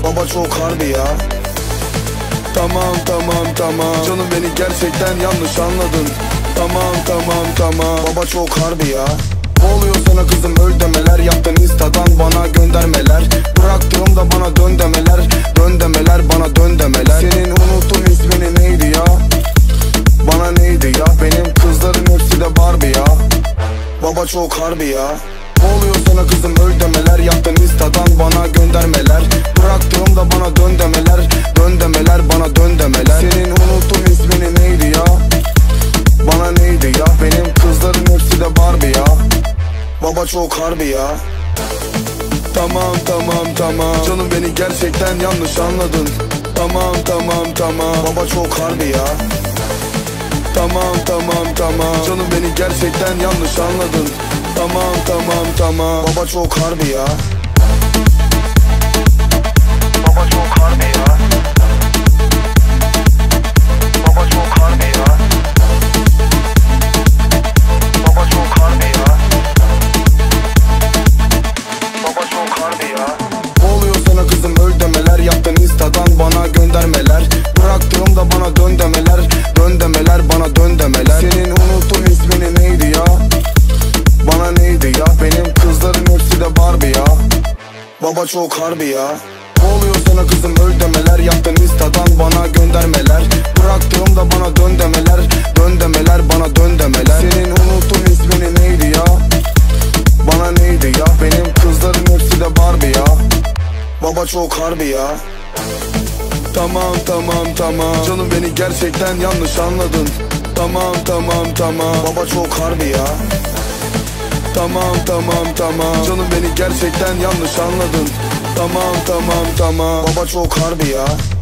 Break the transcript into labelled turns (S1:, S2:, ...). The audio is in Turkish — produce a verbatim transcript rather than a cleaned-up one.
S1: Baba çok harbi ya. Tamam tamam tamam, canım beni gerçekten yanlış anladın. Tamam tamam tamam, baba çok harbi ya. Ne oluyor sana kızım, öl demeler yaptın instadan bana göndermeler. Bıraktığımda bana dön demeler, dön demeler bana dön demeler. Senin unuttum ismini neydi ya? Bana neydi ya? Benim kızların hepsi de Barbie ya. Baba çok harbi ya. Ne oluyor sana kızım, öl demeler yaptın instadan bana göndermeler. Bıraktığımda bana dön demeler, dön demeler bana dön demeler. Senin unuttum ismini neydi ya? Bana neydi ya? Benim kızların hepsi de Barbie ya. Baba çok harbi ya. Tamam tamam tamam, canım beni gerçekten yanlış anladın. Tamam tamam tamam, baba çok harbi ya. Tamam tamam tamam, canım beni gerçekten yanlış anladın. Tamam tamam tamam, baba çok harbi ya. Baba çok harbi ya. Baba çok harbi ya. Baba çok harbi ya. Baba çok harbi ya. Ne oluyor sana kızım, öl demeler yaptın instadan bana göndermeler. Bıraktığımda bana dön demeler, dön demeler bana dön demeler. Senin unuttum ismini neydi ya? Bana neydi ya? Benim kızların hepsi de Barbie ya. Baba çok harbi ya. Ne oluyor sana kızım, öl demeler yaptın instadan bana göndermeler. Bıraktığımda bana dön demeler, dön demeler bana dön demeler. Senin unuttum ismini neydi ya? Bana neydi ya? Benim kızların hepsi de Barbie ya. Baba çok harbi ya. Tamam tamam tamam, canım beni gerçekten yanlış anladın. Tamam tamam tamam, baba çok harbi ya. Tamam tamam tamam, canım beni gerçekten yanlış anladın. Tamam tamam tamam, baba çok harbi ya.